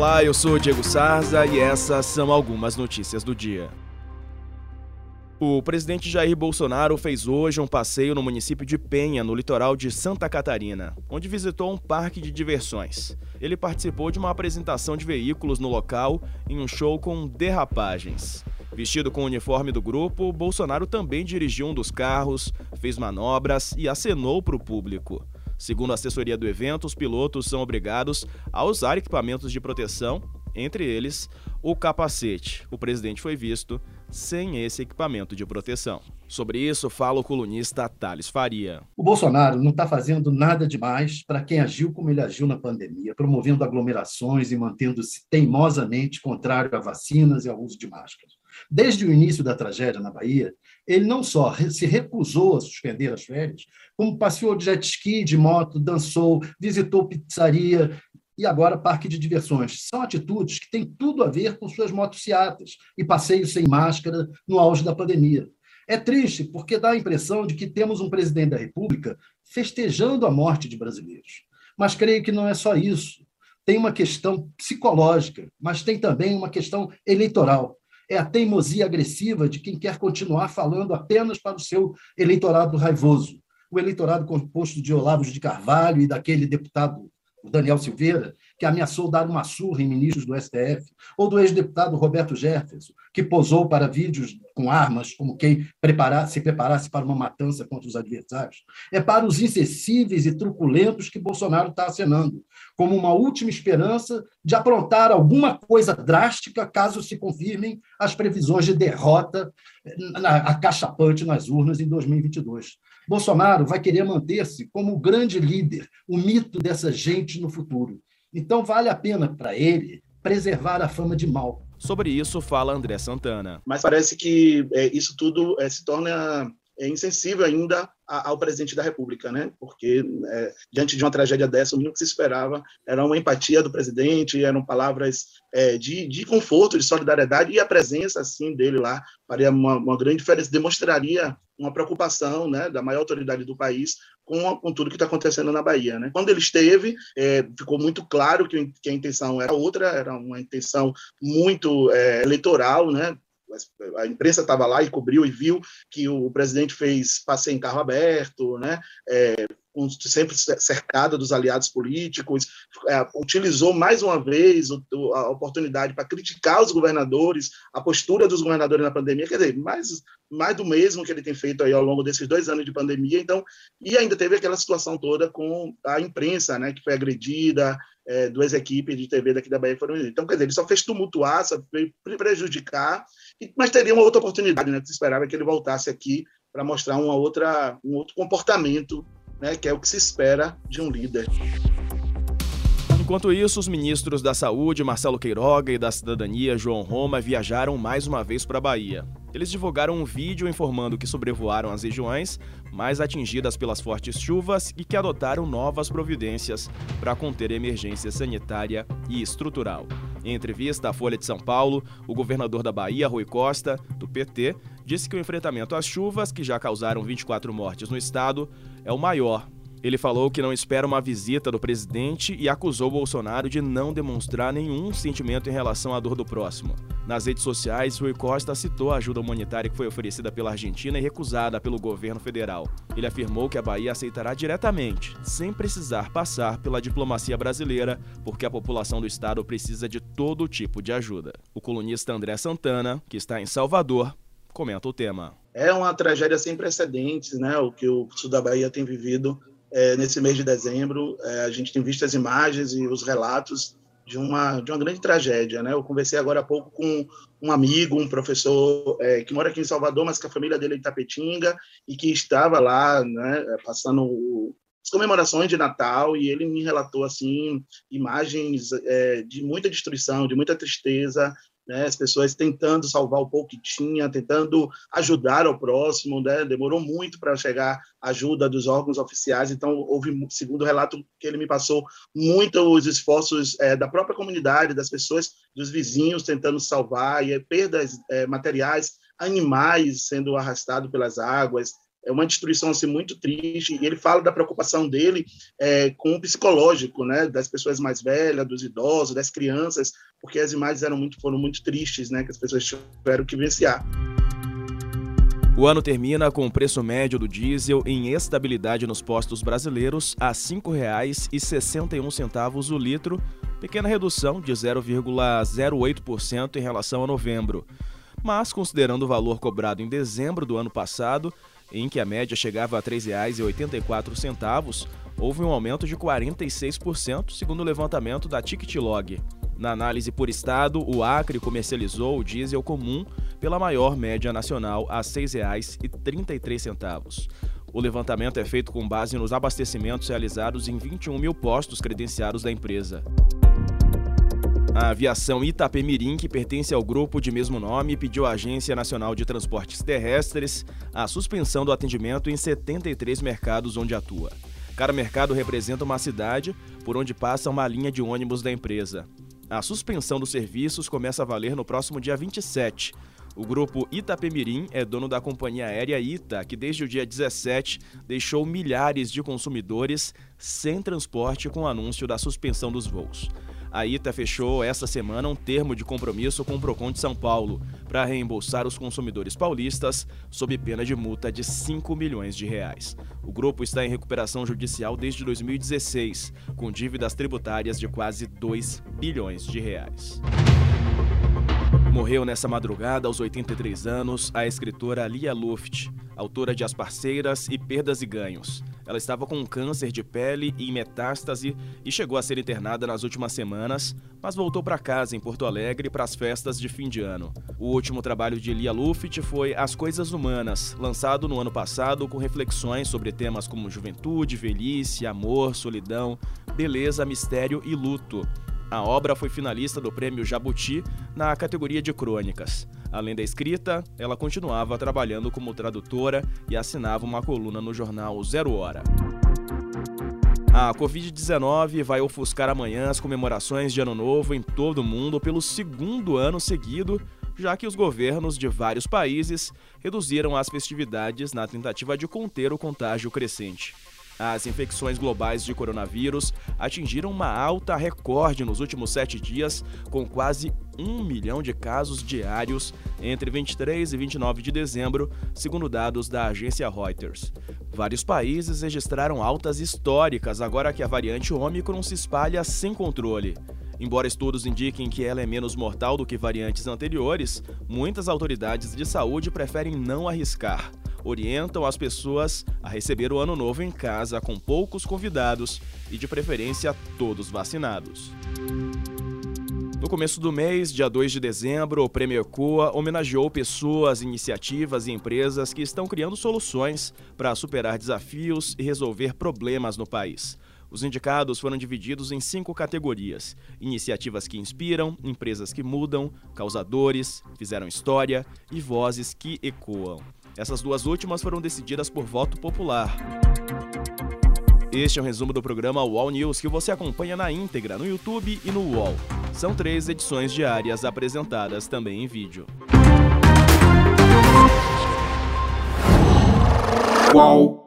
Olá, eu sou o Diego Sarza e essas são algumas notícias do dia. O presidente Jair Bolsonaro fez hoje um passeio no município de Penha, no litoral de Santa Catarina, onde visitou um parque de diversões. Ele participou de uma apresentação de veículos no local em um show com derrapagens. Vestido com o uniforme do grupo, Bolsonaro também dirigiu um dos carros, fez manobras e acenou para o público. Segundo a assessoria do evento, os pilotos são obrigados a usar equipamentos de proteção, entre eles o capacete. O presidente foi visto sem esse equipamento de proteção. Sobre isso, fala o colunista Thales Faria. O Bolsonaro não está fazendo nada demais para quem agiu como ele agiu na pandemia, promovendo aglomerações e mantendo-se teimosamente contrário a vacinas e ao uso de máscaras. Desde o início da tragédia na Bahia, ele não só se recusou a suspender as férias, como passeou de jet ski, de moto, dançou, visitou pizzaria e agora parque de diversões. São atitudes que têm tudo a ver com suas motocicletas e passeios sem máscara no auge da pandemia. É triste porque dá a impressão de que temos um presidente da República festejando a morte de brasileiros. Mas creio que não é só isso. Tem uma questão psicológica, mas tem também uma questão eleitoral. É a teimosia agressiva de quem quer continuar falando apenas para o seu eleitorado raivoso. O eleitorado composto de Olavo de Carvalho e daquele deputado Daniel Silveira, que ameaçou dar uma surra em ministros do STF, ou do ex-deputado Roberto Jefferson, que posou para vídeos com armas como quem se preparasse para uma matança contra os adversários. É para os insensíveis e truculentos que Bolsonaro está acenando, como uma última esperança de aprontar alguma coisa drástica caso se confirmem as previsões de derrota acachapante nas urnas em 2022. Bolsonaro vai querer manter-se como o grande líder, o mito dessa gente no futuro. Então, vale a pena para ele preservar a fama de mau. Sobre isso, fala André Santana. Mas parece que isso tudo se torna insensível ainda ao presidente da República, né? Porque diante de uma tragédia dessa, o mínimo que se esperava era uma empatia do presidente, eram palavras de conforto, de solidariedade, e a presença assim dele lá faria uma grande diferença, demonstraria uma preocupação, né, da maior autoridade do país com tudo que está acontecendo na Bahia, né? Quando ele esteve, ficou muito claro que a intenção era outra, era uma intenção muito eleitoral, né? A imprensa estava lá e cobriu e viu que o presidente fez passeio em carro aberto, né? Sempre cercado dos aliados políticos, utilizou mais uma vez a oportunidade para criticar os governadores, a postura dos governadores na pandemia, quer dizer, mais do mesmo que ele tem feito aí ao longo desses 2 anos de pandemia. Então, e ainda teve aquela situação toda com a imprensa, né, que foi agredida, 2 equipes de TV daqui da Bahia foram. Então, quer dizer, ele só fez tumultuar, só fez prejudicar, mas teria uma outra oportunidade, né, que se esperava que ele voltasse aqui para mostrar um outro comportamento, né, que é o que se espera de um líder. Enquanto isso, os ministros da Saúde, Marcelo Queiroga, e da Cidadania, João Roma, viajaram mais uma vez para a Bahia. Eles divulgaram um vídeo informando que sobrevoaram as regiões mais atingidas pelas fortes chuvas e que adotaram novas providências para conter a emergência sanitária e estrutural. Em entrevista à Folha de São Paulo, o governador da Bahia, Rui Costa, do PT, disse que o enfrentamento às chuvas, que já causaram 24 mortes no estado, é o maior. Ele falou que não espera uma visita do presidente e acusou Bolsonaro de não demonstrar nenhum sentimento em relação à dor do próximo. Nas redes sociais, Rui Costa citou a ajuda humanitária que foi oferecida pela Argentina e recusada pelo governo federal. Ele afirmou que a Bahia aceitará diretamente, sem precisar passar pela diplomacia brasileira, porque a população do estado precisa de todo tipo de ajuda. O colunista André Santana, que está em Salvador, comenta o tema. É uma tragédia sem precedentes, né, o que o sul da Bahia tem vivido nesse mês de dezembro. A gente tem visto as imagens e os relatos de uma grande tragédia, né? Eu conversei agora há pouco com um amigo, um professor que mora aqui em Salvador, mas que a família dele é de Itapetinga e que estava lá, né, passando as comemorações de Natal, e ele me relatou assim imagens de muita destruição, de muita tristeza, né, as pessoas tentando salvar o pouco que tinha, tentando ajudar ao próximo, né, demorou muito para chegar a ajuda dos órgãos oficiais, então houve, segundo o relato que ele me passou, muitos esforços da própria comunidade, das pessoas, dos vizinhos tentando salvar, e perdas materiais, animais sendo arrastados pelas águas, uma destruição assim, muito triste, e ele fala da preocupação dele com o psicológico, né, das pessoas mais velhas, dos idosos, das crianças, porque as imagens foram muito tristes, né, que as pessoas tiveram que vivenciar. O ano termina com o preço médio do diesel em estabilidade nos postos brasileiros a R$ 5,61 o litro, pequena redução de 0,08% em relação a novembro. Mas, considerando o valor cobrado em dezembro do ano passado, em que a média chegava a R$ 3,84, houve um aumento de 46%, segundo o levantamento da TicketLog. Na análise por estado, o Acre comercializou o diesel comum pela maior média nacional a R$ 6,33. O levantamento é feito com base nos abastecimentos realizados em 21 mil postos credenciados da empresa. A aviação Itapemirim, que pertence ao grupo de mesmo nome, pediu à Agência Nacional de Transportes Terrestres a suspensão do atendimento em 73 mercados onde atua. Cada mercado representa uma cidade por onde passa uma linha de ônibus da empresa. A suspensão dos serviços começa a valer no próximo dia 27. O grupo Itapemirim é dono da companhia aérea Ita, que desde o dia 17 deixou milhares de consumidores sem transporte com o anúncio da suspensão dos voos. A Ita fechou esta semana um termo de compromisso com o Procon de São Paulo para reembolsar os consumidores paulistas sob pena de multa de R$ 5 milhões. O grupo está em recuperação judicial desde 2016, com dívidas tributárias de quase R$ 2 bilhões. Morreu nessa madrugada, aos 83 anos, a escritora Lia Luft, autora de As Parceiras e Perdas e Ganhos. Ela estava com um câncer de pele em metástase e chegou a ser internada nas últimas semanas, mas voltou para casa em Porto Alegre para as festas de fim de ano. O último trabalho de Lia Luft foi As Coisas Humanas, lançado no ano passado com reflexões sobre temas como juventude, velhice, amor, solidão, beleza, mistério e luto. A obra foi finalista do Prêmio Jabuti na categoria de crônicas. Além da escrita, ela continuava trabalhando como tradutora e assinava uma coluna no jornal Zero Hora. A Covid-19 vai ofuscar amanhã as comemorações de Ano Novo em todo o mundo pelo segundo ano seguido, já que os governos de vários países reduziram as festividades na tentativa de conter o contágio crescente. As infecções globais de coronavírus atingiram uma alta recorde nos últimos 7 dias, com quase 1 milhão de casos diários entre 23 e 29 de dezembro, segundo dados da agência Reuters. Vários países registraram altas históricas agora que a variante Ômicron se espalha sem controle. Embora estudos indiquem que ela é menos mortal do que variantes anteriores, muitas autoridades de saúde preferem não arriscar. Orientam as pessoas a receber o Ano Novo em casa com poucos convidados e, de preferência, todos vacinados. No começo do mês, dia 2 de dezembro, o Prêmio ECOA homenageou pessoas, iniciativas e empresas que estão criando soluções para superar desafios e resolver problemas no país. Os indicados foram divididos em 5 categorias: iniciativas que inspiram, empresas que mudam, causadores, fizeram história e vozes que ecoam. Essas 2 últimas foram decididas por voto popular. Este é um resumo do programa UOL News, que você acompanha na íntegra no YouTube e no UOL. São 3 edições diárias apresentadas também em vídeo. UOL.